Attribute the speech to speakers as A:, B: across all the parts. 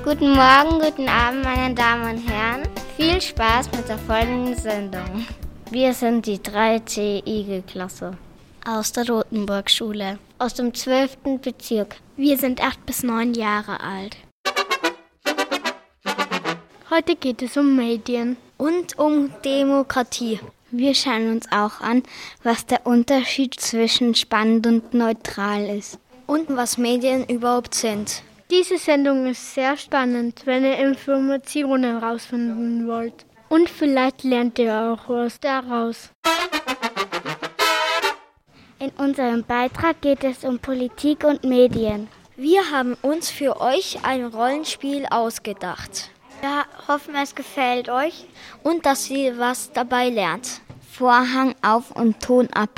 A: Guten Morgen, guten Abend, meine Damen und Herren. Viel Spaß mit der folgenden Sendung. Wir sind die 3C Igel-Klasse aus der Rothenburg-Schule, aus dem 12. Bezirk.
B: Wir sind 8 bis 9 Jahre alt. Heute geht es um Medien
A: und um Demokratie. Wir schauen uns auch an, was der Unterschied zwischen spannend und neutral ist und was Medien überhaupt sind.
B: Diese Sendung ist sehr spannend, wenn ihr Informationen herausfinden wollt. Und vielleicht lernt ihr auch was daraus.
A: In unserem Beitrag geht es um Politik und Medien. Wir haben uns für euch ein Rollenspiel ausgedacht. Wir hoffen, es gefällt euch und dass ihr was dabei lernt. Vorhang auf und Ton ab.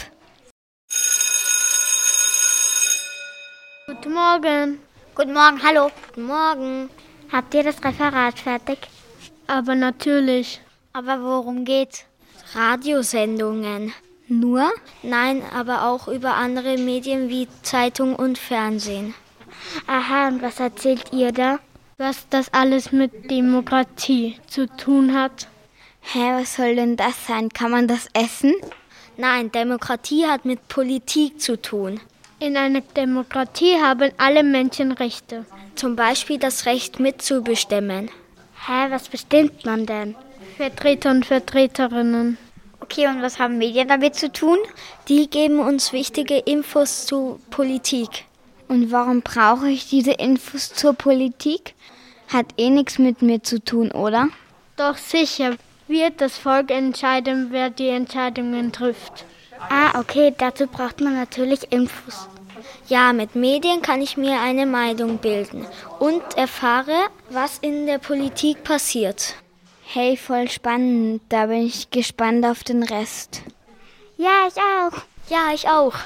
B: Guten Morgen.
A: Guten Morgen, hallo. Guten Morgen. Habt ihr das Referat fertig?
B: Aber natürlich.
A: Aber worum geht's? Radiosendungen. Nur? Nein, aber auch über andere Medien wie Zeitung und Fernsehen. Aha, und was erzählt ihr da?
B: Was das alles mit Demokratie zu tun hat.
A: Hä, was soll denn das sein? Kann man das essen? Nein, Demokratie hat mit Politik zu tun.
B: In einer Demokratie haben alle Menschen Rechte.
A: Zum Beispiel das Recht mitzubestimmen. Hä, was bestimmt man denn?
B: Vertreter und Vertreterinnen.
A: Okay, und was haben Medien damit zu tun? Die geben uns wichtige Infos zu Politik. Und warum brauche ich diese Infos zur Politik? Hat nichts mit mir zu tun, oder?
B: Doch sicher wird das Volk entscheiden, wer die Entscheidungen trifft.
A: Ah, okay, dazu braucht man natürlich Infos. Ja, mit Medien kann ich mir eine Meinung bilden und erfahre, was in der Politik passiert. Hey, voll spannend, da bin ich gespannt auf den Rest. Ja, ich auch. Ja, ich auch.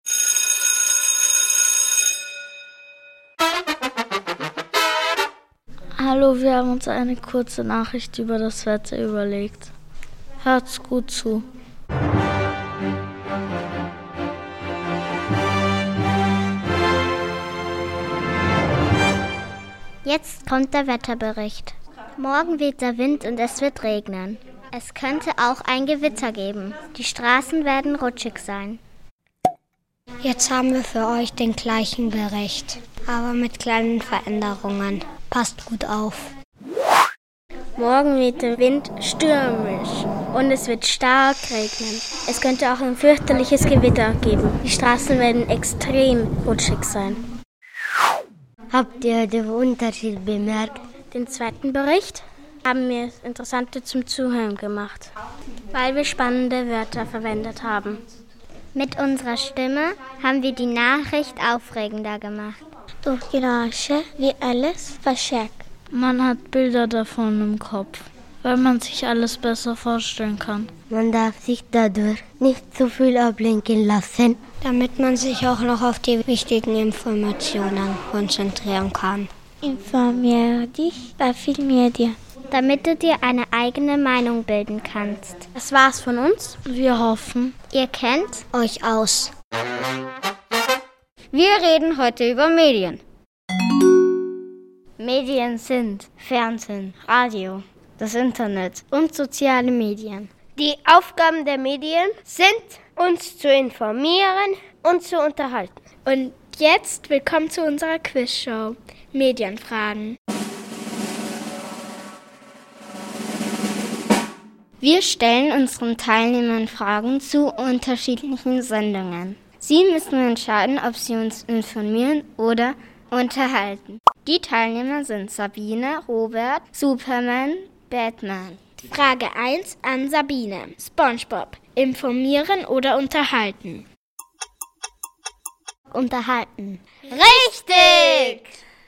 C: Hallo, wir haben uns eine kurze Nachricht über das Wetter überlegt. Hört's gut zu.
A: Jetzt kommt der Wetterbericht. Morgen weht der Wind und es wird regnen. Es könnte auch ein Gewitter geben. Die Straßen werden rutschig sein. Jetzt haben wir für euch den gleichen Bericht, aber mit kleinen Veränderungen. Passt gut auf. Morgen weht der Wind stürmisch und es wird stark regnen. Es könnte auch ein fürchterliches Gewitter geben. Die Straßen werden extrem rutschig sein. Habt ihr den Unterschied bemerkt? Den zweiten Bericht haben wir Interessante zum Zuhören gemacht, weil wir spannende Wörter verwendet haben. Mit unserer Stimme haben wir die Nachricht aufregender gemacht. Durch Geräusche wie alles verstärkt.
C: Man hat Bilder davon im Kopf, weil man sich alles besser vorstellen kann.
A: Man darf sich dadurch nicht zu viel ablenken lassen, damit man sich auch noch auf die wichtigen Informationen konzentrieren kann. Informiere dich bei vielen Medien, damit du dir eine eigene Meinung bilden kannst. Das war's von uns.
C: Wir hoffen,
A: ihr kennt euch aus. Wir reden heute über Medien. Medien sind Fernsehen, Radio, das Internet und soziale Medien. Die Aufgaben der Medien sind, uns zu informieren und zu unterhalten.
B: Und jetzt willkommen zu unserer Quizshow. Medienfragen.
A: Wir stellen unseren Teilnehmern Fragen zu unterschiedlichen Sendungen. Sie müssen entscheiden, ob sie uns informieren oder unterhalten. Die Teilnehmer sind Sabine, Robert, Superman, Batman.
B: Frage 1 an Sabine. SpongeBob. Informieren oder unterhalten?
A: Unterhalten. Richtig!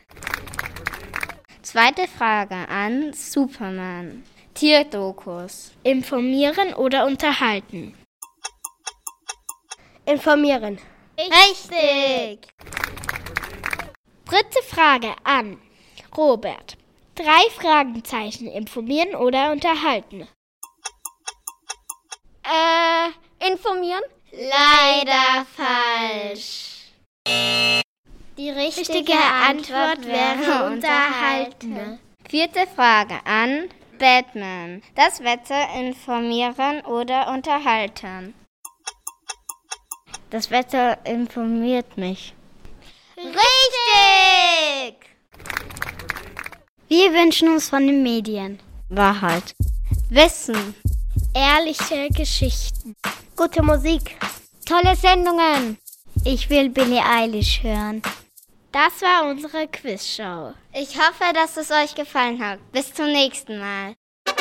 A: Zweite Frage an Superman. Tierdokus.
B: Informieren oder unterhalten?
A: Informieren. Richtig!
B: Dritte Frage an Robert. 3 Fragezeichen. Informieren oder unterhalten?
A: Informieren? Leider falsch.
D: Die richtige Antwort wäre unterhalten.
E: 4. Frage an Batman. Das Wetter informieren oder unterhalten? Das Wetter informiert mich.
D: Richtig!
A: Wir wünschen uns von den Medien
E: Wahrheit. Wissen.
B: Ehrliche Geschichten.
A: gute Musik, tolle Sendungen. Ich will Billie Eilish hören.
B: Das war unsere Quizshow.
E: Ich hoffe, dass es euch gefallen hat. Bis zum nächsten Mal.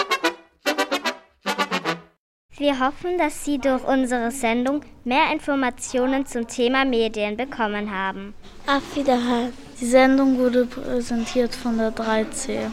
A: Wir hoffen, dass Sie durch unsere Sendung mehr Informationen zum Thema Medien bekommen haben.
C: Auf Wiederhören. Die Sendung wurde präsentiert von der 3C.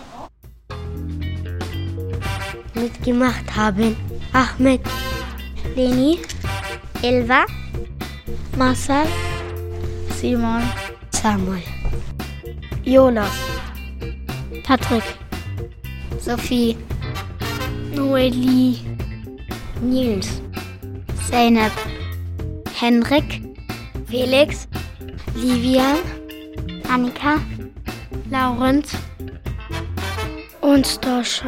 A: Mitgemacht haben Ahmed, Leni, Elva,
B: Marcel,
C: Simon,
A: Samuel, Jonas,
B: Patrick,
A: Sophie,
B: Noeli,
A: Nils, Zeynep, Henrik, Felix, Livian, Annika,
B: Laurenz und Stoscha.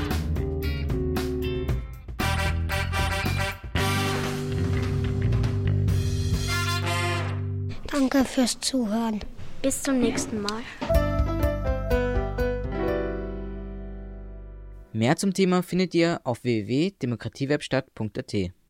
A: Danke fürs Zuhören.
B: Bis zum nächsten Mal.
F: Mehr zum Thema findet ihr auf www.demokratiewebstadt.at.